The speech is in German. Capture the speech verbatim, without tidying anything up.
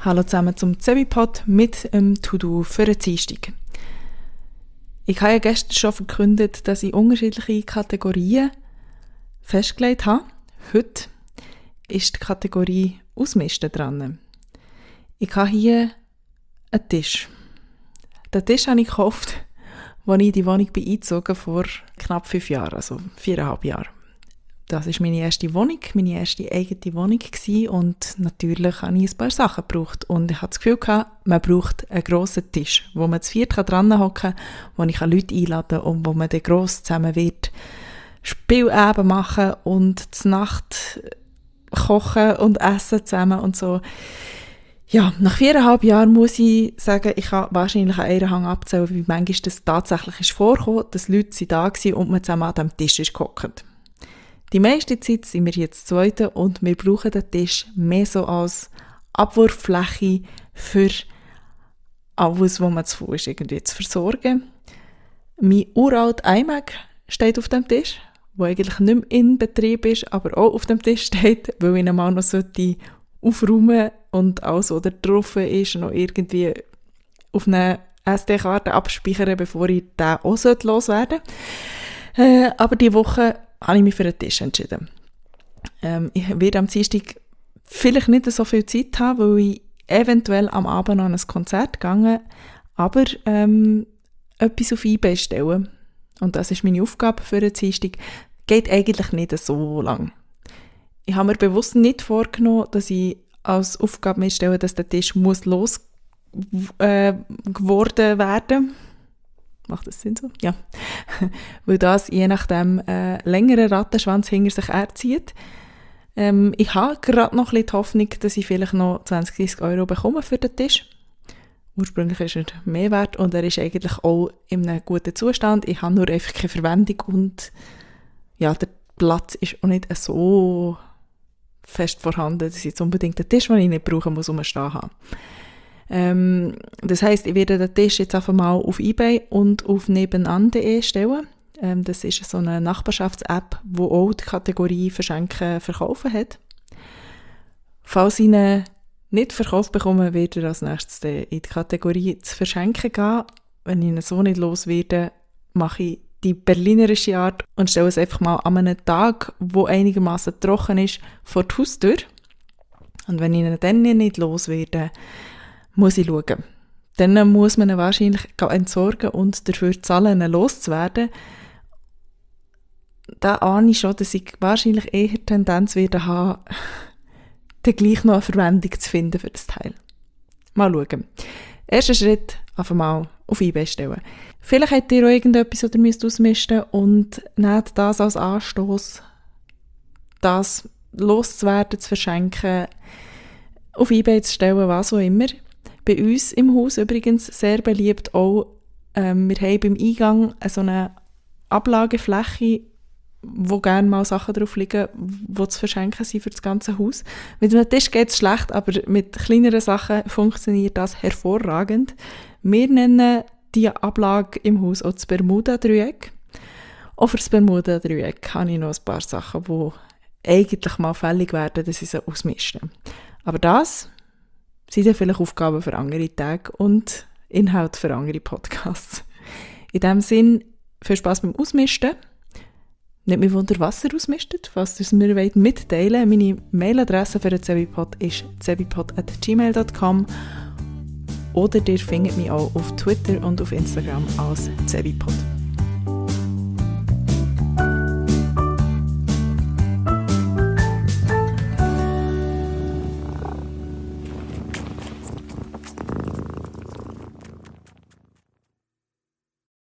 Hallo zusammen zum Zebipod mit einem To-Do für den Dienstag. Ich habe ja gestern schon verkündet, dass ich unterschiedliche Kategorien festgelegt habe. Heute ist die Kategorie Ausmisten dran. Ich habe hier einen Tisch. Den Tisch habe ich gekauft, als ich in die Wohnung bin eingezogen vor knapp fünf Jahren, also viereinhalb Jahren. Das war meine erste Wohnung, meine erste eigene Wohnung gewesen und natürlich habe ich ein paar Sachen gebraucht. Und ich hatte das Gefühl gehabt, man braucht einen grossen Tisch, wo man zu viert dran hocken kann, wo ich Leute einladen kann und wo man dann gross zusammen wird Spielabend machen und zur Nacht kochen und essen zusammen und so. Ja, nach viereinhalb Jahren muss ich sagen, ich kann wahrscheinlich an einer Hand abzählen, wie manchmal das tatsächlich ist vorgekommen, dass Leute da waren und man zusammen an dem Tisch ist gehockt. Die meiste Zeit sind wir jetzt Zweite und wir brauchen den Tisch mehr so als Abwurffläche für alles, was man zu Fuß irgendwie zu versorgen. Mein uralter iMac steht auf dem Tisch, der eigentlich nicht mehr in Betrieb ist, aber auch auf dem Tisch steht, weil ich ihn mal noch sollte aufräumen und alles, was da drauf ist, noch irgendwie auf eine S D-Karte abspeichern, bevor ich den auch loswerden sollte. Äh, aber diese Woche habe ich mich für einen Tisch entschieden. Ähm, ich werde am Dienstag vielleicht nicht so viel Zeit haben, weil ich eventuell am Abend noch an ein Konzert gehe, aber ähm, etwas auf eBay stellen. Und das ist meine Aufgabe für den Dienstag. Geht eigentlich nicht so lang. Ich habe mir bewusst nicht vorgenommen, dass ich als Aufgabe mir stelle, dass der Tisch muss los äh, geworden werden. Macht das Sinn so? Ja. Weil das je nachdem äh, längeren Rattenschwanz hinter sich herzieht. Ähm, ich habe gerade noch ein bisschen die Hoffnung, dass ich vielleicht noch zwanzig bis dreissig Euro bekomme für den Tisch. Ursprünglich ist er mehr wert und er ist eigentlich auch in einem guten Zustand. Ich habe nur einfach keine Verwendung und ja, der Platz ist auch nicht so fest vorhanden, dass ich jetzt unbedingt den Tisch, den ich nicht brauche, muss rumstehen haben. Ähm, das heisst, ich werde den Tisch jetzt einfach mal auf eBay und auf nebenan punkt de stellen. Ähm, das ist so eine Nachbarschafts-App, die auch die Kategorie Verschenken verkaufen hat. Falls ich ihn nicht verkauft bekomme, werde ich als nächstes in die Kategorie zu verschenken gehen. Wenn ich ihn so nicht los werde, mache ich die berlinerische Art und stelle es einfach mal an einem Tag, wo einigermaßen trocken ist, vor die Haustür. Und wenn ich ihn dann nicht los werde, muss ich schauen. Dann muss man ihn wahrscheinlich entsorgen und dafür zahlen, ihn loszuwerden. Da ahne ich schon, dass ich wahrscheinlich eher Tendenz werde haben, dann gleich noch eine Verwendung zu finden für das Teil. Mal schauen. Erster Schritt, einfach mal auf eBay stellen. Vielleicht habt ihr auch irgendetwas, oder müsst ausmisten und nehmt das als Anstoss, das loszuwerden, zu verschenken, auf eBay zu stellen, was auch immer. Bei uns im Haus übrigens sehr beliebt auch, ähm, wir haben beim Eingang so eine Ablagefläche, wo gerne mal Sachen drauf liegen, die zu verschenken sind für das ganze Haus. Mit einem Tisch geht es schlecht, aber mit kleineren Sachen funktioniert das hervorragend. Wir nennen die Ablage im Haus auch das Bermuda-Dreieck. Auch für das Bermuda-Dreieck habe ich noch ein paar Sachen, die eigentlich mal fällig werden, dass ich sie ausmischen. Aber das sind dann vielleicht Aufgaben für andere Tage und Inhalte für andere Podcasts. In diesem Sinn, viel Spass beim Ausmisten. Nicht mehr Wunder, was ihr ausmistet, falls ihr es mir mitteilen wollt. Meine Mailadresse für den Zebipod ist zebipod at gmail dot com oder ihr findet mich auch auf Twitter und auf Instagram als Zebipod.